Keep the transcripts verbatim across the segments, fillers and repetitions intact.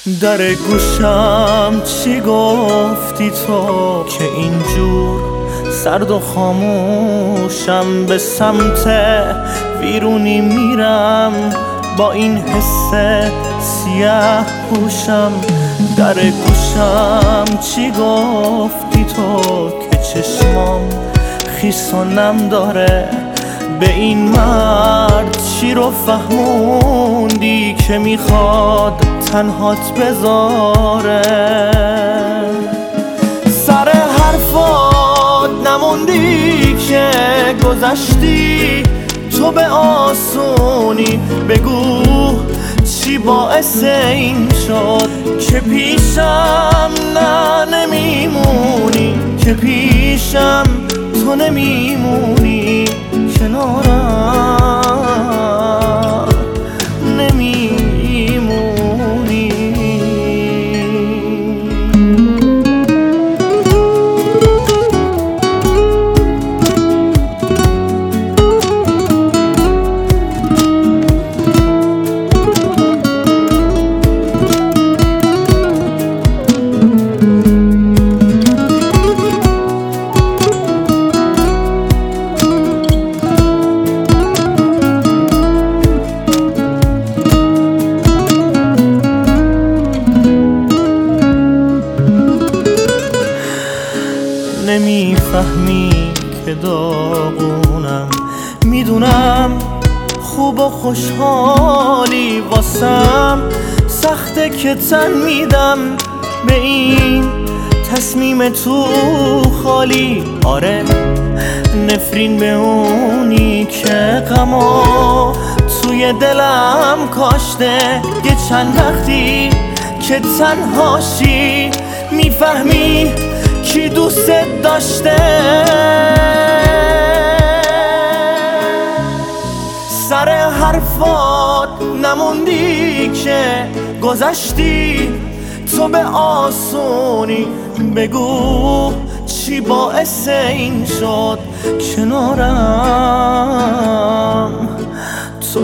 در گوشم چی گفتی تو که اینجور سرد و خاموشم؟ به سمت ویرونی میرم با این حس سیاه پوشم. در گوشم چی گفتی تو که چشمام خیس و نم داره؟ به این مرد چی رو فهموندی که میخواد تنهات بذاره؟ سر حرفات نموندی که گذشتی تو به آسونی. بگو چی باعث این شد که پیشم نه نمیمونی، که پیشم تو نمیمونی، کنارم نمیمونی. نمیفهمی که داغونم، میدونم خوب و خوشحالی، واسم سخته که تن میدم به این تصمیم تو خالی. آره نفرین به اونی که غما توی دلم کاشته. یه چند وقتی که تنهاشی میفهمی کی دوست داشته. سر حرفات نموندی که گذشتی تو به آسونی. بگو چی باعث این شد کنارم تو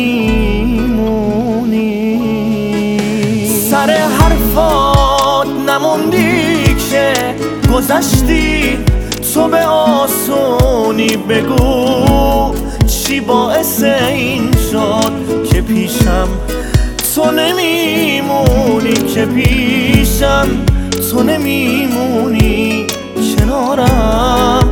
نمیمونی. سر حرفات نموندی که گذشتی تو به آسونی. بگو چی باعث این شد که پیشم تو نمیمونی، که پیشم تو نمیمونی، کنارم